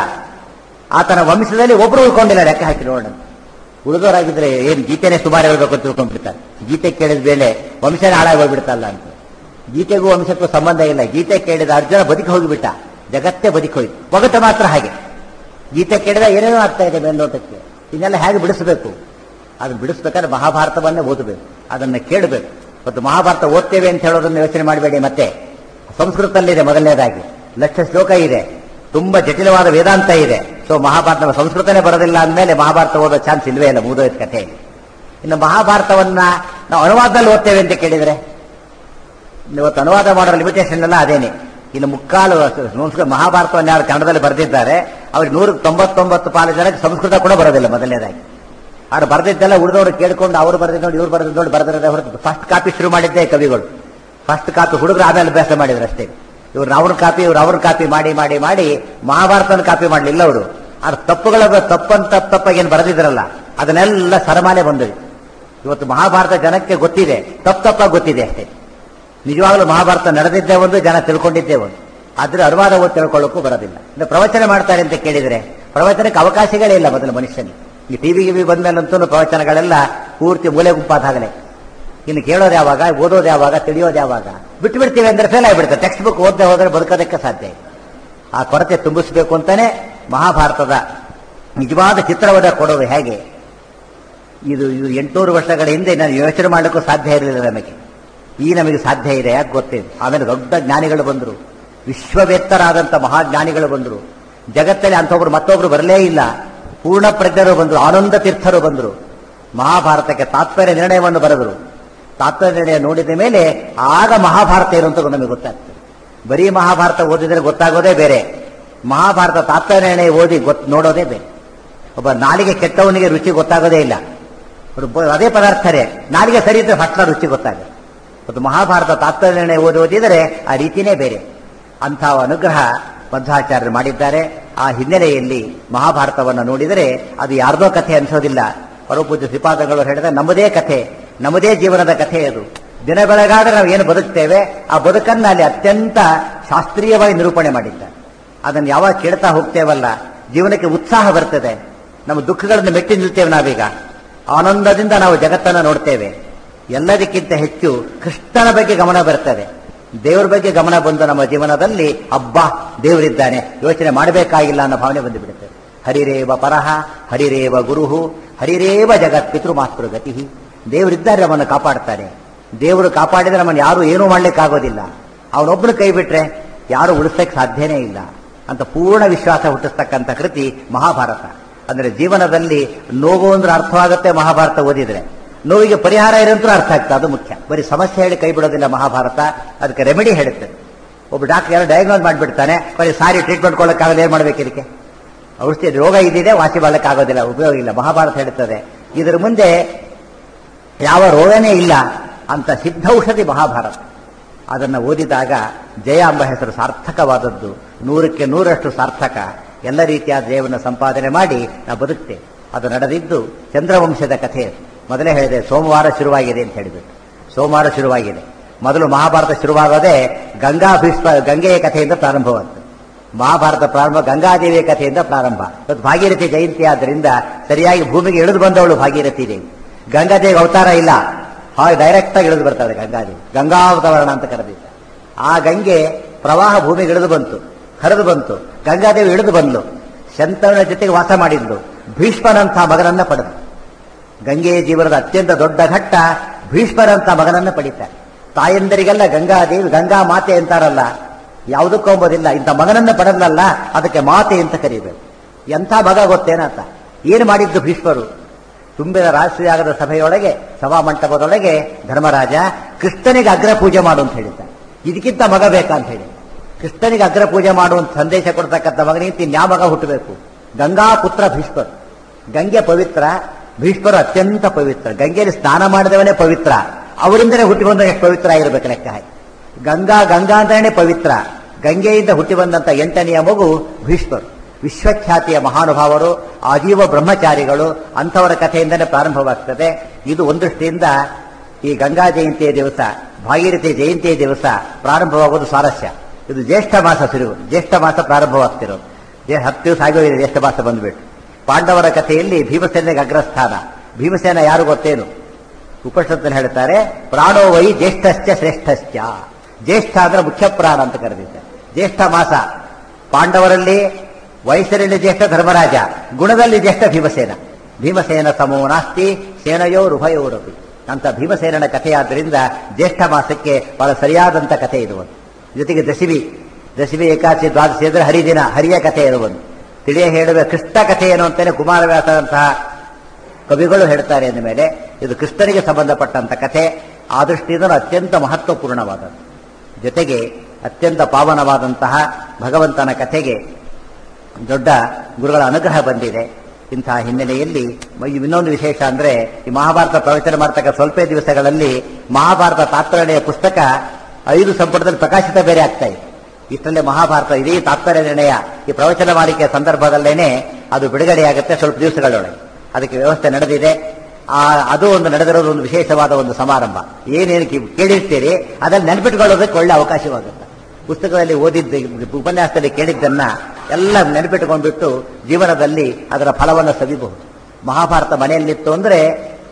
ಆತನ ವಂಶದಲ್ಲಿ ಒಬ್ರು ಉಳ್ಕೊಂಡಿಲ್ಲ, ಲೆಕ್ಕ ಹಾಕಿ ನೋಡೋಣ. ಉಳಿದವರಾಗಿದ್ರೆ ಏನ್ ಗೀತೆನೇ ಸುಮಾರು ಹೇಳ್ಬೇಕು ಅಂತ ತಿಳ್ಕೊಂಡ್ಬಿಡ್ತಾರೆ. ಗೀತೆ ಕೇಳಿದ ಮೇಲೆ ವಂಶನೇ ಹಾಳಾಗಿ ಹೋಗ್ಬಿಡ್ತಲ್ಲ ಅಂತ. ಗೀತೆಗೂ ವಂಶಕ್ಕೂ ಸಂಬಂಧ ಇಲ್ಲ. ಗೀತೆ ಕೇಳಿದ ಅರ್ಜುನ ಬದುಕಿ ಹೋಗಿಬಿಟ್ಟ, ಜಗತ್ತೇ ಬದುಕಿ ಹೋಯ್ತು. ಒಗಟ ಮಾತ್ರ ಹಾಗೆ. ಗೀತೆ ಕೇಳಿದ ಏನೇನೋ ಆಗ್ತಾ ಇದೆ ಮೇಲ್ನೋಟಕ್ಕೆ. ಇದನ್ನೆಲ್ಲ ಹೇಗೆ ಬಿಡಿಸಬೇಕು? ಅದನ್ನು ಬಿಡಿಸ್ಬೇಕಾದ್ರೆ ಮಹಾಭಾರತವನ್ನೇ ಓದಬೇಕು, ಅದನ್ನ ಕೇಳಬೇಕು. ಮತ್ತು ಮಹಾಭಾರತ ಓದ್ತೇವೆ ಅಂತ ಹೇಳೋದನ್ನು ಯೋಚನೆ ಮಾಡಬೇಡಿ. ಮತ್ತೆ ಸಂಸ್ಕೃತದಲ್ಲಿದೆ, ಮೊದಲನೇದಾಗಿ ಲಕ್ಷ ಶ್ಲೋಕ ಇದೆ, ತುಂಬಾ ಜಟಿಲವಾದ ವೇದಾಂತ ಇದೆ. ಸೊ ಮಹಾಭಾರತ ಸಂಸ್ಕೃತನೇ ಬರೋದಿಲ್ಲ ಅಂದಮೇಲೆ ಮಹಾಭಾರತ ಓದೋ ಚಾನ್ಸ್ ಇಲ್ವೇ ಇಲ್ಲ, ಮುಗಿದೋಯ್ತು ಕಥೆ. ಇನ್ನು ಮಹಾಭಾರತವನ್ನ ನಾವು ಅನುವಾದದಲ್ಲಿ ಓದ್ತೇವೆ ಅಂತ ಕೇಳಿದ್ರೆ, ಇವತ್ತು ಅನುವಾದ ಮಾಡೋ ಲಿಮಿಟೇಷನ್ ಎಲ್ಲ ಅದೇನೆ. ಇನ್ನು ಮುಕ್ಕಾಲು ಮಹಾಭಾರತವನ್ನು ಯಾರು ಕನ್ನಡದಲ್ಲಿ ಬರೆದಿದ್ದಾರೆ ಅವ್ರಿಗೆ ನೂರಕ್ಕೆ ತೊಂಬತ್ತೊಂಬತ್ತು ಪಾಲು ಜನಕ್ಕೆ ಸಂಸ್ಕೃತ ಕೂಡ ಬರೋದಿಲ್ಲ ಮೊದಲನೇದಾಗಿ. ಅವ್ರು ಬರೆದಿದ್ದೆಲ್ಲ ಉಳಿದವರು ಕೇಳ್ಕೊಂಡು ಅವ್ರು ಬರೆದಿದ್ದು ನೋಡಿ ಇವ್ರು ಬರೆದಿದ್ದು ನೋಡಿ ಬರೆದಿರೋದೇ ಹೊರತು ಫಸ್ಟ್ ಕಾಪಿ ಶುರು ಮಾಡಿದ್ದೆ ಕವಿಗಳು. ಫಸ್ಟ್ ಕಾಪಿ ಹುಡುಗರು ಆಮೇಲೆ ಅಭ್ಯಾಸ ಮಾಡಿದ್ರು ಅಷ್ಟೇ. ಇವ್ರು ಅವ್ರ ಕಾಪಿ ಇವ್ರು ಅವ್ರ ಕಾಪಿ ಮಾಡಿ ಮಾಡಿ ಮಾಡಿ ಮಹಾಭಾರತನ ಕಾಪಿ ಮಾಡಲಿಲ್ಲ ಅವರು. ಆ ತಪ್ಪುಗಳ ತಪ್ಪಂತ ತಪ್ಪಾಗೇನು ಬರೆದಿದ್ರಲ್ಲ ಅದನ್ನೆಲ್ಲ ಸರಮಾಲೆ ಬಂದ್ವಿ. ಇವತ್ತು ಮಹಾಭಾರತ ಜನಕ್ಕೆ ಗೊತ್ತಿದೆ, ತಪ್ಪು ತಪ್ಪಾಗಿ ಗೊತ್ತಿದೆ ಅಷ್ಟೇ. ನಿಜವಾಗ್ಲೂ ಮಹಾಭಾರತ ನಡೆದಿದ್ದೇ ಒಂದು, ಜನ ತಿಳ್ಕೊಂಡಿದ್ದೇ ಒಂದು. ಆದ್ರೆ ಅನುವಾದ ಓದಿ ತಿಳ್ಕೊಳ್ಳೋಕ್ಕೂ ಬರೋದಿಲ್ಲ. ಇನ್ನು ಪ್ರವಚನ ಮಾಡ್ತಾರೆ ಅಂತ ಕೇಳಿದ್ರೆ ಪ್ರವಚನಕ್ಕೆ ಅವಕಾಶಗಳೇ ಇಲ್ಲ ಮೊದಲು ಮನುಷ್ಯನಿಗೆ. ಈ ಟಿವಿ ಗಿವಿ ಬಂದ್ಮೇಲಂತೂ ಪ್ರವಚನಗಳೆಲ್ಲ ಪೂರ್ತಿ ಮೂಲೆ ಗುಂಪಾದಾಗಲೇ. ಇನ್ನು ಕೇಳೋದು ಯಾವಾಗ, ಓದೋದು ಯಾವಾಗ, ತಿಳಿಯೋದು ಯಾವಾಗ? ಬಿಟ್ಟು ಬಿಡ್ತೀವಿ ಅಂದ್ರೆ ಫೇಲ್ ಆಗಿಬಿಡುತ್ತೆ. ಟೆಕ್ಸ್ಟ್ ಬುಕ್ ಓದದೆ ಹೋದ್ರೆ ಬದುಕೋದಕ್ಕೆ ಸಾಧ್ಯ ಇಲ್ಲ. ಆ ಕೊರತೆ ತುಂಬಿಸಬೇಕು ಅಂತಾನೆ ಮಹಾಭಾರತದ ನಿಜವಾದ ಚಿತ್ರವನ್ನ ಕೊಡೋದು ಹೇಗೆ. ಇದು ಇದು ಎಂಟುನೂರು ವರ್ಷಗಳ ಹಿಂದೆ ನಾನು ಯೋಚನೆ ಮಾಡಲಿಕ್ಕೂ ಸಾಧ್ಯ ಇರಲಿಲ್ಲ ನಮಗೆ. ಈ ನಮಗೆ ಸಾಧ್ಯ ಇದೆ, ಯಾಕೆ ಗೊತ್ತಿದೆ. ಆಮೇಲೆ ದೊಡ್ಡ ಜ್ಞಾನಿಗಳು ಬಂದರು, ವಿಶ್ವವೇತ್ತರಾದಂಥ ಮಹಾಜ್ಞಾನಿಗಳು ಬಂದರು. ಜಗತ್ತಲ್ಲಿ ಅಂಥೊಬ್ರು ಮತ್ತೊಬ್ರು ಬರಲೇ ಇಲ್ಲ. ಪೂರ್ಣ ಪ್ರಜ್ಞರು ಬಂದರು, ಆನಂದ ತೀರ್ಥರು ಬಂದರು. ಮಹಾಭಾರತಕ್ಕೆ ತಾತ್ಪರ್ಯ ನಿರ್ಣಯವನ್ನು ಬರೆದರು. ತಾತ್ಪರ್ಯ ನಿರ್ಣಯ ನೋಡಿದ ಮೇಲೆ ಆಗ ಮಹಾಭಾರತ ಏನು ಅಂತ ನಮಗೆ ಗೊತ್ತಾಗ್ತದೆ. ಬರೀ ಮಹಾಭಾರತ ಓದಿದ್ರೆ ಗೊತ್ತಾಗೋದೇ ಬೇರೆ, ಮಹಾಭಾರತ ತಾತ್ಪರ್ಯ ನಿರ್ಣಯ ಓದಿ ಗೊತ್ತು ನೋಡೋದೇ ಬೇರೆ. ಒಬ್ಬ ನಾಲಿಗೆ ಕೆಟ್ಟವನಿಗೆ ರುಚಿ ಗೊತ್ತಾಗೋದೇ ಇಲ್ಲ. ಅದೇ ಪದಾರ್ಥರೇ ನಾಲಿಗೆ ಸರಿ ಇದ್ರೆ ಫಸ್ಟ್ ರುಚಿ ಗೊತ್ತಾಗುತ್ತೆ. ಮತ್ತು ಮಹಾಭಾರತ ತಾತ್ಪರ್ಯ ನಿರ್ಣಯ ಓದಿ ಓದಿದರೆ ಆ ರೀತಿನೇ ಬೇರೆ. ಅಂಥ ಅನುಗ್ರಹ ಮಧ್ವಾಚಾರ್ಯರು ಮಾಡಿದ್ದಾರೆ. ಆ ಹಿನ್ನೆಲೆಯಲ್ಲಿ ಮಹಾಭಾರತವನ್ನು ನೋಡಿದರೆ ಅದು ಯಾರ್ದೋ ಕಥೆ ಅನಿಸೋದಿಲ್ಲ. ಪರಮಪೂಜ್ಯ ಶ್ರೀಪಾದಗಳು ಹೇಳಿದ್ರೆ ನಮ್ಮದೇ ಕಥೆ, ನಮ್ಮದೇ ಜೀವನದ ಕಥೆ ಅದು. ದಿನ ಬೆಳಗಾದ್ರೆ ನಾವು ಏನು ಬದುಕ್ತೇವೆ ಆ ಬದುಕನ್ನು ಅಲ್ಲಿ ಅತ್ಯಂತ ಶಾಸ್ತ್ರೀಯವಾಗಿ ನಿರೂಪಣೆ ಮಾಡಿದ್ದಾರೆ. ಅದನ್ನು ಯಾವಾಗ ಕೇಳ್ತಾ ಹೋಗ್ತೇವಲ್ಲ ಜೀವನಕ್ಕೆ ಉತ್ಸಾಹ ಬರ್ತದೆ. ನಮ್ಮ ದುಃಖಗಳನ್ನು ಮೆಟ್ಟಿ ನಿಲ್ತೇವೆ. ನಾವೀಗ ಆನಂದದಿಂದ ನಾವು ಜಗತ್ತನ್ನು ನೋಡ್ತೇವೆ. ಎಲ್ಲದಕ್ಕಿಂತ ಹೆಚ್ಚು ಕೃಷ್ಣನ ಬಗ್ಗೆ ಗಮನ ಬರ್ತದೆ, ದೇವರ ಬಗ್ಗೆ ಗಮನ ಬಂದು ನಮ್ಮ ಜೀವನದಲ್ಲಿ ಅಬ್ಬಾ ದೇವರಿದ್ದಾನೆ, ಯೋಚನೆ ಮಾಡಬೇಕಾಗಿಲ್ಲ ಅನ್ನೋ ಭಾವನೆ ಬಂದು ಬಿಡುತ್ತದೆ. ಹರಿರೇವ ಪರಹ ಹರಿರೇವ ಗುರುಹು ಹರಿರೇವ ಜಗತ್ ಪಿತೃ ಮಾತೃ ಗತಿ. ದೇವರಿದ್ದಾರೆ, ನಮ್ಮನ್ನು ಕಾಪಾಡ್ತಾರೆ. ದೇವರು ಕಾಪಾಡಿದ್ರೆ ನಮ್ಮನ್ನು ಯಾರು ಏನೂ ಮಾಡ್ಲಿಕ್ಕಾಗೋದಿಲ್ಲ. ಅವನೊಬ್ಬನು ಕೈ ಬಿಟ್ರೆ ಯಾರು ಉಳಿಸಕ್ಕೆ ಸಾಧ್ಯನೇ ಇಲ್ಲ ಅಂತ ಪೂರ್ಣ ವಿಶ್ವಾಸ ಹುಟ್ಟಿಸ್ತಕ್ಕಂಥ ಕೃತಿ ಮಹಾಭಾರತ. ಅಂದ್ರೆ ಜೀವನದಲ್ಲಿ ನೋವು ಅಂದ್ರೆ ಅರ್ಥವಾಗುತ್ತೆ ಮಹಾಭಾರತ ಓದಿದ್ರೆ, ನೋವಿಗೆ ಪರಿಹಾರ ಇರೋಂತೂ ಅರ್ಥ ಆಗ್ತದೆ, ಅದು ಮುಖ್ಯ. ಬರೀ ಸಮಸ್ಯೆ ಹೇಳಿ ಕೈ ಬಿಡೋದಿಲ್ಲ ಮಹಾಭಾರತ, ಅದಕ್ಕೆ ರೆಮಿಡಿ ಹೇಳುತ್ತೆ. ಒಬ್ಬ ಡಾಕ್ಟರ್ ಯಾರು ಡಯಾಗ್ನೋಸ್ ಮಾಡಿಬಿಡ್ತಾನೆ, ಬರೀ ಸಾರಿ ಟ್ರೀಟ್ಮೆಂಟ್ ಕೊಡೋಕ್ಕಾಗಲ್ಲ, ಏನು ಮಾಡ್ಬೇಕು ಇದಕ್ಕೆ? ಔಷಧಿ ರೋಗ ಇದ್ದಿದೆ, ವಾಸಿ ಮಾಡಲಿಕ್ಕಾಗೋದಿಲ್ಲ, ಉಪಯೋಗ ಇಲ್ಲ. ಮಹಾಭಾರತ ಹೇಳುತ್ತದೆ ಇದರ ಮುಂದೆ ಯಾವ ರೋಗನೇ ಇಲ್ಲ ಅಂತ ಸಿದ್ಧೌಷಧಿ ಮಹಾಭಾರತ. ಅದನ್ನು ಓದಿದಾಗ ಜಯ ಎಂಬ ಹೆಸರು ಸಾರ್ಥಕವಾದದ್ದು, ನೂರಕ್ಕೆ ನೂರಷ್ಟು ಸಾರ್ಥಕ. ಎಲ್ಲ ರೀತಿಯಾದ ಜಯವನ್ನು ಸಂಪಾದನೆ ಮಾಡಿ ನಾವು ಬದುಕ್ತೇವೆ. ಅದು ನಡೆದಿದ್ದು ಚಂದ್ರವಂಶದ ಕಥೆ. ಮೊದಲೇ ಹೇಳಿದೆ ಸೋಮವಾರ ಶುರುವಾಗಿದೆ ಅಂತ ಹೇಳಿಬಿಟ್ಟು. ಸೋಮವಾರ ಶುರುವಾಗಿದೆ. ಮೊದಲು ಮಹಾಭಾರತ ಶುರುವಾಗೋದೇ ಗಂಗಾ ಭೀಷ್ಮ ಗಂಗೆಯ ಕಥೆಯಿಂದ ಪ್ರಾರಂಭವಾಗ್ತದೆ. ಮಹಾಭಾರತ ಪ್ರಾರಂಭ ಗಂಗಾದೇವಿಯ ಕಥೆಯಿಂದ ಪ್ರಾರಂಭ. ಇವತ್ತು ಭಾಗೀರಥಿ ಜಯಂತಿ ಆದ್ದರಿಂದ ಸರಿಯಾಗಿ ಭೂಮಿಗೆ ಇಳಿದು ಬಂದವಳು ಭಾಗೀರಥಿ ದೇವಿ. ಗಂಗಾದೇವಿ ಅವತಾರ ಇಲ್ಲ, ಹಾಗೆ ಡೈರೆಕ್ಟ್ ಆಗಿ ಇಳಿದು ಬರ್ತಾರೆ ಗಂಗಾದೇವಿ. ಗಂಗಾವತರಣ ಅಂತ ಕರೆದಿದ್ದ ಆ ಗಂಗೆ ಪ್ರವಾಹ ಭೂಮಿಗೆ ಇಳಿದು ಬಂತು, ಹರಿದು ಬಂತು. ಗಂಗಾದೇವಿ ಇಳಿದು ಬಂದ್ಲು, ಶಂತವನ ಜೊತೆಗೆ ವಾಸ ಮಾಡಿದ್ಲು, ಭೀಷ್ಮನಂಥ ಮಗನನ್ನ ಪಡೆದು. ಗಂಗೆಯ ಜೀವನದ ಅತ್ಯಂತ ದೊಡ್ಡ ಘಟ್ಟ ಭೀಷ್ಮರಂಥ ಮಗನನ್ನ ಪಡಿತಾರೆ. ತಾಯಂದರಿಗೆಲ್ಲ ಗಂಗಾದೇವಿ ಗಂಗಾ ಮಾತೆ ಅಂತಾರಲ್ಲ, ಯಾವುದಕ್ಕೂ ಅಂಬೋದಿಲ್ಲ. ಇಂಥ ಮಗನನ್ನ ಪಡೆದಲ್ಲ, ಅದಕ್ಕೆ ಮಾತೆ ಅಂತ ಕರೀಬೇಕು. ಎಂಥ ಮಗ ಗೊತ್ತೇನಂತ ಏನು ಮಾಡಿದ್ದು ಭೀಷ್ಮರು? ತುಂಬಿದ ರಾಷ್ಟ್ರೀಯಾಗದ ಸಭೆಯೊಳಗೆ ಸಭಾಮಂಟಪದೊಳಗೆ ಧರ್ಮರಾಜ ಕೃಷ್ಣನಿಗೆ ಅಗ್ರ ಪೂಜೆ ಮಾಡು ಅಂತ ಹೇಳಿದ್ದಾರೆ. ಇದಕ್ಕಿಂತ ಮಗ ಬೇಕಾ ಅಂತ ಹೇಳಿ ಕೃಷ್ಣನಿಗೆ ಅಗ್ರ ಪೂಜೆ ಮಾಡುವಂತ ಸಂದೇಶ ಕೊಡ್ತಕ್ಕಂಥ ಮಗನಿಗಿಂತ ಇನ್ಯಾ ಮಗ ಹುಟ್ಟಬೇಕು? ಗಂಗಾ ಪುತ್ರ ಭೀಷ್ಮರು. ಗಂಗೆ ಪವಿತ್ರ, ಭೀಷ್ಮರು ಅತ್ಯಂತ ಪವಿತ್ರ. ಗಂಗೆಯಲ್ಲಿ ಸ್ನಾನ ಮಾಡಿದವನೇ ಪವಿತ್ರ, ಅವರಿಂದಲೇ ಹುಟ್ಟಿ ಬಂದ ಎಷ್ಟು ಪವಿತ್ರ ಆಗಿರ್ಬೇಕು ಲೆಕ್ಕ ಹಾಕಿ. ಗಂಗಾ ಗಂಗಾ ಅಂತಾನೆ ಪವಿತ್ರ, ಗಂಗೆಯಿಂದ ಹುಟ್ಟಿ ಬಂದಂತ ಎಂಟನೆಯ ಮಗು ಭೀಷ್ಮರು. ವಿಶ್ವಖ್ಯಾತಿಯ ಮಹಾನುಭಾವರು, ಆಜೀವ ಬ್ರಹ್ಮಚಾರಿಗಳು. ಅಂಥವರ ಕಥೆಯಿಂದಲೇ ಪ್ರಾರಂಭವಾಗ್ತದೆ. ಇದು ಒಂದೃಷ್ಟಿಯಿಂದ ಈ ಗಂಗಾ ಜಯಂತಿಯ ದಿವಸ, ಭಾಗೀರಥಿ ಜಯಂತಿಯ ದಿವಸ ಪ್ರಾರಂಭವಾಗುವುದು ಸ್ವಾರಸ್ಯ. ಇದು ಜ್ಯೇಷ್ಠ ಮಾಸ ಶುರು, ಜ್ಯೇಷ್ಠ ಮಾಸ ಪ್ರಾರಂಭವಾಗ್ತಿರೋದು. ಹತ್ತು ದಿವಸ ಆಗೋಗಿದೆ ಜ್ಯೇಷ್ಠ ಮಾಸ ಬಂದ್ಬಿಟ್ಟು. ಪಾಂಡವರ ಕಥೆಯಲ್ಲಿ ಭೀಮಸೇನಿಗೆ ಅಗ್ರಸ್ಥಾನ. ಭೀಮಸೇನ ಯಾರು ಗೊತ್ತೇನು? ಉಪನಿಷತ್ತಲ್ಲಿ ಹೇಳ್ತಾರೆ, ಪ್ರಾಣೋ ವೈ ಜ್ಯೇಷ್ಠಶ್ಚ ಶ್ರೇಷ್ಠಶ್ಚ. ಜ್ಯೇಷ್ಠ ಅಂದ್ರೆ ಮುಖ್ಯ ಪ್ರಾಣ ಅಂತ ಕರೆದಿದ್ದಾರೆ. ಜ್ಯೇಷ್ಠ ಮಾಸ. ಪಾಂಡವರಲ್ಲಿ ವಯಸ್ಸಿನಲ್ಲಿ ಜ್ಯೇಷ್ಠ ಧರ್ಮರಾಜ, ಗುಣದಲ್ಲಿ ಜ್ಯೇಷ್ಠ ಭೀಮಸೇನ. ಭೀಮಸೇನ ಸಮೋ ನಾಸ್ತಿ ಸೇನಯೋರುಭಯೋರಪಿ ಅಂತ ಭೀಮಸೇನನ ಕಥೆಯಾದ್ದರಿಂದ ಜ್ಯೇಷ್ಠ ಮಾಸಕ್ಕೆ ಬಹಳ ಸರಿಯಾದಂಥ ಕಥೆ ಇರುವುದು. ಜೊತೆಗೆ ದಶಮಿ, ದಶಮಿ ಏಕಾದಶಿ ದ್ವಾದಶಿ ಅಂದ್ರೆ ಹರಿದಿನ, ಹರಿಯ ಕಥೆ ಇರುವುದು. ತಿಳಿಯ ಹೇಳುವ ಕೃಷ್ಣ ಕಥೆ ಏನು ಅಂತಾನೆ ಕುಮಾರವ್ಯಾಸರಂತಹ ಕವಿಗಳು ಹೇಳ್ತಾರೆ. ಅಂದ ಮೇಲೆ ಇದು ಕೃಷ್ಣನಿಗೆ ಸಂಬಂಧಪಟ್ಟಂತ ಕಥೆ. ಆ ದೃಷ್ಟಿಯಿಂದ ಅತ್ಯಂತ ಮಹತ್ವಪೂರ್ಣವಾದದ್ದು. ಜೊತೆಗೆ ಅತ್ಯಂತ ಪಾವನವಾದಂತಹ ಭಗವಂತನ ಕಥೆಗೆ ದೊಡ್ಡ ಗುರುಗಳ ಅನುಗ್ರಹ ಬಂದಿದೆ. ಇಂತಹ ಹಿನ್ನೆಲೆಯಲ್ಲಿ ಇನ್ನೊಂದು ವಿಶೇಷ ಅಂದ್ರೆ, ಈ ಮಹಾಭಾರತ ಪ್ರವಚನ ಮಾಡ್ತಕ್ಕ ಸ್ವಲ್ಪ ದಿವಸಗಳಲ್ಲಿ ಮಹಾಭಾರತ ತಾತ್ಪರ್ಯ ಪುಸ್ತಕ ಐದು ಸಂಪುಟದಲ್ಲಿ ಪ್ರಕಾಶಿತ ಬೇರೆ ಆಗ್ತಾ ಇದೆ. ಇಷ್ಟರಲ್ಲೇ ಮಹಾಭಾರತ ಇಡೀ ತಾತ್ಪರ್ಯ ನಿರ್ಣಯ ಈ ಪ್ರವಚನ ಮಾಡಿಕೆಯ ಸಂದರ್ಭದಲ್ಲೇನೆ ಅದು ಬಿಡುಗಡೆಯಾಗುತ್ತೆ ಸ್ವಲ್ಪ ದಿವಸಗಳೊಳಗೆ. ಅದಕ್ಕೆ ವ್ಯವಸ್ಥೆ ನಡೆದಿದೆ. ಆ ಅದು ಒಂದು ನಡೆದಿರೋದು ಒಂದು ವಿಶೇಷವಾದ ಒಂದು ಸಮಾರಂಭ. ಏನೇನು ಕೇಳಿರ್ತೀರಿ ಅದನ್ನು ನೆನಪಿಟ್ಕೊಳ್ಳೋದಕ್ಕೆ ಒಳ್ಳೆ ಅವಕಾಶವಾಗುತ್ತೆ. ಪುಸ್ತಕದಲ್ಲಿ ಓದಿದ್ದ, ಉಪನ್ಯಾಸದಲ್ಲಿ ಕೇಳಿದ್ದನ್ನ ಎಲ್ಲ ನೆನಪಿಟ್ಕೊಂಡ್ಬಿಟ್ಟು ಜೀವನದಲ್ಲಿ ಅದರ ಫಲವನ್ನು ಸವಿಬಹುದು. ಮಹಾಭಾರತ ಮನೆಯಲ್ಲಿತ್ತು ಅಂದ್ರೆ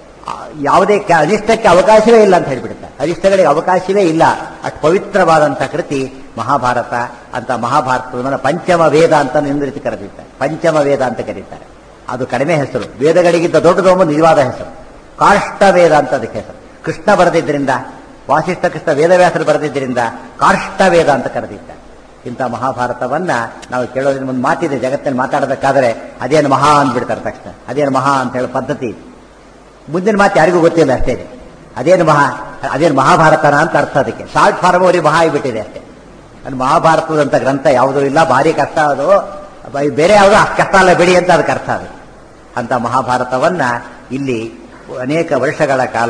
ಯಾವುದೇ ಅನಿಷ್ಟಕ್ಕೆ ಅವಕಾಶವೇ ಇಲ್ಲ ಅಂತ ಹೇಳ್ಬಿಡುತ್ತೆ. ಅನಿಷ್ಟಗಳಿಗೆ ಅವಕಾಶವೇ ಇಲ್ಲ. ಅಷ್ಟು ಪವಿತ್ರವಾದಂತಹ ಕೃತಿ ಮಹಾಭಾರತ. ಅಂತ ಮಹಾಭಾರತವನ್ನು ಪಂಚಮ ವೇದ ಅಂತ ಒಂದು ರೀತಿ ಕರೆದಿದ್ದಾರೆ. ಪಂಚಮ ವೇದ ಅಂತ ಕರೀತಾರೆ. ಅದು ಕಡಿಮೆ ಹೆಸರು. ವೇದಗಳಿಗಿಂತ ದೊಡ್ಡದೊಂದು ನಿಜವಾದ ಹೆಸರು ಕಾಷ್ಟ ವೇದ ಅಂತ ಅದಕ್ಕೆ ಹೆಸರು. ಕೃಷ್ಣ ಬರೆದಿದ್ದರಿಂದ, ವಾಸಿಷ್ಠ ಕೃಷ್ಣ ವೇದವ್ಯಾಸರು ಬರೆದಿದ್ದರಿಂದ ಕಾಷ್ಟ ವೇದ ಅಂತ ಕರೆದಿದ್ದಾರೆ. ಇಂಥ ಮಹಾಭಾರತವನ್ನ ನಾವು ಕೇಳೋದ್ರಿಂದ ಒಂದು ಮಾತಿದೆ, ಜಗತ್ತಲ್ಲಿ ಮಾತಾಡಬೇಕಾದ್ರೆ ಅದೇನು ಮಹಾ ಅಂದ್ಬಿಡ್ತಾರೆ ತಕ್ಷಣ. ಅದೇನು ಮಹಾ ಅಂತ ಹೇಳೋ ಪದ್ಧತಿ. ಮುಂದಿನ ಮಾತು ಯಾರಿಗೂ ಗೊತ್ತಿಲ್ಲ ಅಷ್ಟೇ. ಅದೇನು ಮಹಾ, ಅದೇನು ಮಹಾಭಾರತನ ಅಂತ ಅರ್ಥ. ಅದಕ್ಕೆ ಶಾರ್ಟ್ ಫಾರ್ಮ್ ಅವರಿಗೆ ಮಹಾ ಆಗಿಬಿಟ್ಟಿದೆ ಅಷ್ಟೇ. ಅದು ಮಹಾಭಾರತದಂತ ಗ್ರಂಥ ಯಾವುದೂ ಇಲ್ಲ, ಭಾರಿ ಕಷ್ಟ. ಅದು ಬೇರೆ ಯಾವುದೋ ಕಷ್ಟ ಅಲ್ಲ ಬಿಡಿ ಅಂತ ಅದಕ್ಕೆ ಅರ್ಥ. ಅದು ಅಂತ ಮಹಾಭಾರತವನ್ನ ಇಲ್ಲಿ ಅನೇಕ ವರ್ಷಗಳ ಕಾಲ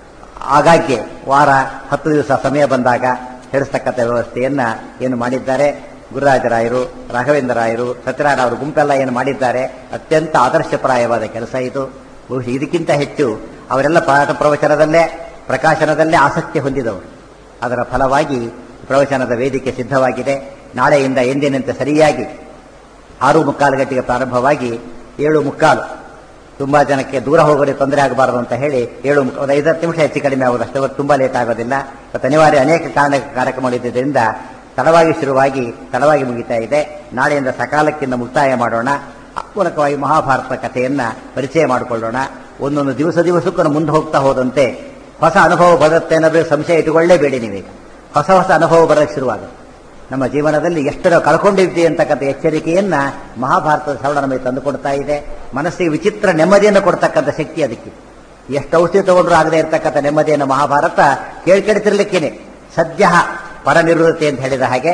ಆಗಾಗ್ಗೆ ವಾರ ಹತ್ತು ದಿವಸ ಸಮಯ ಬಂದಾಗ ಹೇಳಿಸ್ತಕ್ಕಂಥ ವ್ಯವಸ್ಥೆಯನ್ನ ಏನು ಮಾಡಿದ್ದಾರೆ ಗುರುರಾಜರಾಯರು, ರಾಘವೇಂದ್ರರಾಯರು, ಸತ್ಯನಾರಾಯಣ ಅವರು ಗುಂಪೆಲ್ಲ ಏನು ಮಾಡಿದ್ದಾರೆ. ಅತ್ಯಂತ ಆದರ್ಶಪ್ರಾಯವಾದ ಕೆಲಸ ಇದು. ಬಹುಶಃ ಇದಕ್ಕಿಂತ ಹೆಚ್ಚು ಅವರೆಲ್ಲ ಪಾಠ ಪ್ರವಚನದಲ್ಲೇ ಪ್ರಕಾಶನದಲ್ಲೇ ಆಸಕ್ತಿ ಹೊಂದಿದವರು. ಅದರ ಫಲವಾಗಿ ಪ್ರವಚನದ ವೇದಿಕೆ ಸಿದ್ಧವಾಗಿದೆ. ನಾಳೆಯಿಂದ ಎಂದಿನಂತೆ ಸರಿಯಾಗಿ ಆರು ಮುಕ್ಕಾಲು ಗಂಟೆಗೆ ಪ್ರಾರಂಭವಾಗಿ ಏಳು ಮುಕ್ಕಾಲು, ತುಂಬಾ ಜನಕ್ಕೆ ದೂರ ಹೋಗೋದೇ ತೊಂದರೆ ಆಗಬಾರದು ಅಂತ ಹೇಳಿ ಏಳು ಒಂದು ಐದತ್ತು ನಿಮಿಷ ಹೆಚ್ಚು ಕಡಿಮೆ ಆಗೋದು ಅಷ್ಟೇ, ತುಂಬಾ ಲೇಟ್ ಆಗೋದಿಲ್ಲ. ಮತ್ತು ಅನಿವಾರ್ಯ ಅನೇಕ ಕಾರಣ ಕಾರ್ಯಕ್ರಮಗಳಿದ್ದರಿಂದ ತಡವಾಗಿ ಶುರುವಾಗಿ ತಡವಾಗಿ ಮುಗಿತಾ ಇದೆ. ನಾಳೆಯಿಂದ ಸಕಾಲಕ್ಕಿಂತ ಮುಕ್ತಾಯ ಮಾಡೋಣ. ಮೂಲಕವಾಗಿ ಮಹಾಭಾರತ ಕಥೆಯನ್ನ ಪರಿಚಯ ಮಾಡಿಕೊಳ್ಳೋಣ. ಒಂದೊಂದು ದಿವಸ ದಿವಸಕ್ಕೂ ಮುಂದೆ ಹೋಗ್ತಾ ಹೋದಂತೆ ಹೊಸ ಅನುಭವ ಬರುತ್ತೆ ಅನ್ನೋದು ಸಂಶಯ ಇಟ್ಟುಕೊಳ್ಳೇಬೇಡಿ. ನೀವೀಗ ಹೊಸ ಹೊಸ ಅನುಭವ ಬರೋಕ್ಕೆ ಶುರುವಾಗುತ್ತೆ. ನಮ್ಮ ಜೀವನದಲ್ಲಿ ಎಷ್ಟು ನಾವು ಕಳ್ಕೊಂಡಿದ್ವಿ ಅಂತಕ್ಕಂಥ ಎಚ್ಚರಿಕೆಯನ್ನ ಮಹಾಭಾರತದ ಶ್ರವಣ ನಮಗೆ ತಂದುಕೊಡ್ತಾ ಇದೆ. ಮನಸ್ಸಿಗೆ ವಿಚಿತ್ರ ನೆಮ್ಮದಿಯನ್ನು ಕೊಡ್ತಕ್ಕಂಥ ಶಕ್ತಿ ಅದಕ್ಕೆ. ಎಷ್ಟು ಔಷಧಿ ತಗೊಂಡ್ರು ಆಗದೆ ಇರತಕ್ಕಂಥ ನೆಮ್ಮದಿಯನ್ನು ಮಹಾಭಾರತ ಕೇಳ್ಕೆಡ್ತಿರ್ಲಿಕ್ಕೇನೆ. ಸದ್ಯ ಪರನಿವೃತ್ತಿ ಅಂತ ಹೇಳಿದ ಹಾಗೆ,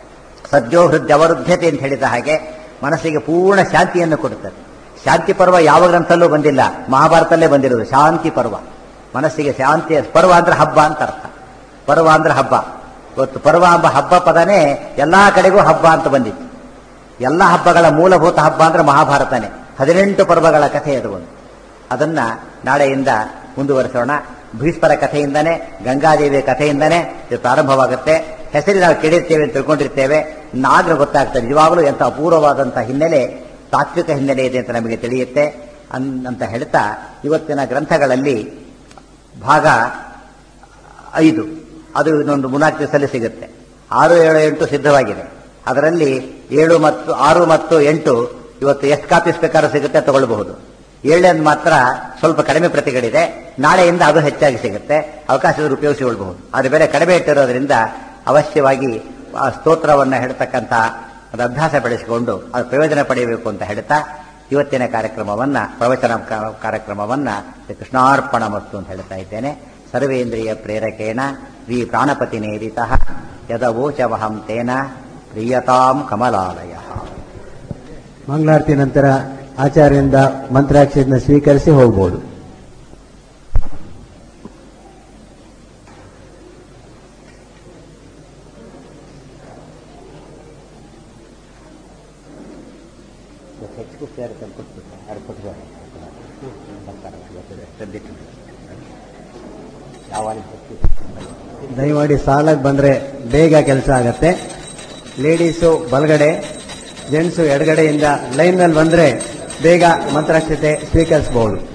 ಸದ್ಯೋ ಹೃದಯವರುದ್ಧತೆ ಅಂತ ಹೇಳಿದ ಹಾಗೆ ಮನಸ್ಸಿಗೆ ಪೂರ್ಣ ಶಾಂತಿಯನ್ನು ಕೊಡುತ್ತದೆ. ಶಾಂತಿ ಪರ್ವ ಯಾವ ಗ್ರಂಥಲ್ಲೂ ಬಂದಿಲ್ಲ, ಮಹಾಭಾರತಲ್ಲೇ ಬಂದಿರೋದು ಶಾಂತಿ ಪರ್ವ. ಮನಸ್ಸಿಗೆ ಶಾಂತಿ ಪರ್ವ ಅಂದ್ರೆ ಹಬ್ಬ ಅಂತ ಅರ್ಥ. ಪರ್ವ ಅಂದ್ರೆ ಹಬ್ಬ. ಇವತ್ತು ಪರ್ವ ಎಂಬ ಹಬ್ಬ ಪದನೇ ಎಲ್ಲಾ ಕಡೆಗೂ ಹಬ್ಬ ಅಂತ ಬಂದಿತ್ತು. ಎಲ್ಲ ಹಬ್ಬಗಳ ಮೂಲಭೂತ ಹಬ್ಬ ಅಂದ್ರೆ ಮಹಾಭಾರತನೇ. ಹದಿನೆಂಟು ಪರ್ವಗಳ ಕಥೆ ಅದು ಒಂದು. ಅದನ್ನ ನಾಳೆಯಿಂದ ಮುಂದುವರಿಸೋಣ. ಭೀಷ್ಮರ ಕಥೆಯಿಂದನೇ, ಗಂಗಾದೇವಿಯ ಕಥೆಯಿಂದನೇ ಇದು ಪ್ರಾರಂಭವಾಗುತ್ತೆ. ಹೆಸರಿ ನಾವು ಕೇಳಿರ್ತೇವೆ ಅಂತ ತಿಳ್ಕೊಂಡಿರ್ತೇವೆ. ನಾಗ ಗೊತ್ತಾಗ್ತದೆ ನಿಜವಾಗಲೂ ಎಂಥ ಅಪೂರ್ವವಾದಂತಹ ಹಿನ್ನೆಲೆ, ತಾತ್ವಿಕ ಹಿನ್ನೆಲೆ ಇದೆ ಅಂತ ನಮಗೆ ತಿಳಿಯುತ್ತೆ ಅಂತ ಹೇಳ್ತಾ, ಇವತ್ತಿನ ಗ್ರಂಥಗಳಲ್ಲಿ ಭಾಗ ಐದು ಅದು ಇನ್ನೊಂದು ಮೂರ್ನಾಲ್ಕು ದಿವಸದಲ್ಲಿ ಸಿಗುತ್ತೆ. ಆರು ಏಳು ಎಂಟು ಸಿದ್ಧವಾಗಿದೆ. ಅದರಲ್ಲಿ ಏಳು ಮತ್ತು ಆರು ಮತ್ತು ಎಂಟು ಇವತ್ತು ಎಷ್ಟು ಕಾಪೀಸ್ ಬೇಕಾದ್ರೂ ಸಿಗುತ್ತೆ, ತಗೊಳ್ಬಹುದು. ಏಳನೇದು ಮಾತ್ರ ಸ್ವಲ್ಪ ಕಡಿಮೆ ಪ್ರತಿಗಳಿದೆ. ನಾಳೆಯಿಂದ ಅದು ಹೆಚ್ಚಾಗಿ ಸಿಗುತ್ತೆ, ಅವಕಾಶದಲ್ಲಿ ಉಪಯೋಗಿಸಿಕೊಳ್ಳಬಹುದು. ಅದು ಬೇರೆ ಕಡಿಮೆ ಇಟ್ಟಿರೋದ್ರಿಂದ ಅವಶ್ಯವಾಗಿ ಆ ಸ್ತೋತ್ರವನ್ನು ಹೇಳ್ತಕ್ಕಂಥ ಒಂದು ಅಭ್ಯಾಸ ಬೆಳೆಸಿಕೊಂಡು ಅದು ಪ್ರಯೋಜನ ಪಡೆಯಬೇಕು ಅಂತ ಹೇಳ್ತಾ ಇವತ್ತಿನ ಕಾರ್ಯಕ್ರಮವನ್ನ ಪ್ರವಚನ ಕಾರ್ಯಕ್ರಮವನ್ನ ಕೃಷ್ಣಾರ್ಪಣ ಮಸ್ತು ಅಂತ ಹೇಳ್ತಾ ಇದ್ದೇನೆ. ಸರ್ವೇಂದ್ರಿಯ ಪ್ರೇರಕೇಣ ವಿ ಪ್ರಾಣಪತಿ ನೇರಿತಃ ಯದವೋಚವಹಂ ತೇನ ಪ್ರಿಯತಾಂ ಕಮಲಾಲಯ. ಮಂಗಳಾರತಿ ನಂತರ ಆಚಾರ್ಯರಿಂದ ಮಂತ್ರಾಕ್ಷತೆಯನ್ನು ಸ್ವೀಕರಿಸಿ ಹೋಗಬಹುದು. ದಯಮಾಡಿ ಸಾಲಾಗಿ ಬಂದರೆ ಬೇಗ ಕೆಲಸ ಆಗತ್ತೆ. ಲೇಡೀಸು ಬಲಗಡೆ, ಜೆಂಟ್ಸು ಎಡಗಡೆಯಿಂದ ಲೈನ್ ಮೇಲೆ ಬಂದರೆ ಬೇಗ ಮಂತ್ರಾಕ್ಷತೆ ಸ್ವೀಕರಿಸಬಹುದು.